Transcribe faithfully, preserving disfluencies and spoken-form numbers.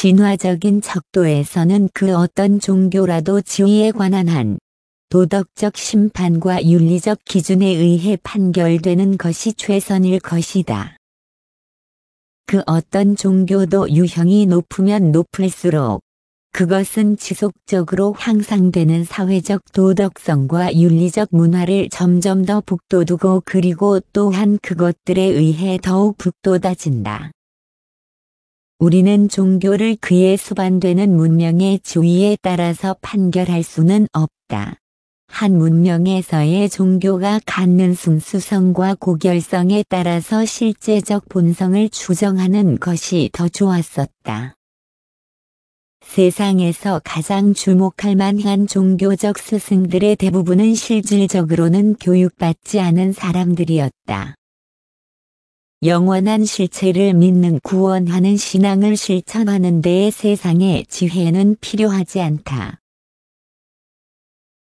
진화적인 척도에서는 그 어떤 종교라도 지위에 관한 한 도덕적 심판과 윤리적 기준에 의해 판결되는 것이 최선일 것이다. 그 어떤 종교도 유형이 높으면 높을수록 그것은 지속적으로 향상되는 사회적 도덕성과 윤리적 문화를 점점 더 북돋우고 그리고 또한 그것들에 의해 더욱 북돋아진다. 우리는 종교를 그에 수반되는 문명의 지위에 따라서 판결할 수는 없다. 한 문명에서의 종교가 갖는 승수성과 고결성에 따라서 실제적 본성을 추정하는 것이 더 좋았었다. 세상에서 가장 주목할 만한 종교적 스승들의 대부분은 실질적으로는 교육받지 않은 사람들이었다. 영원한 실체를 믿는 구원하는 신앙을 실천하는 데에 세상의 지혜는 필요하지 않다.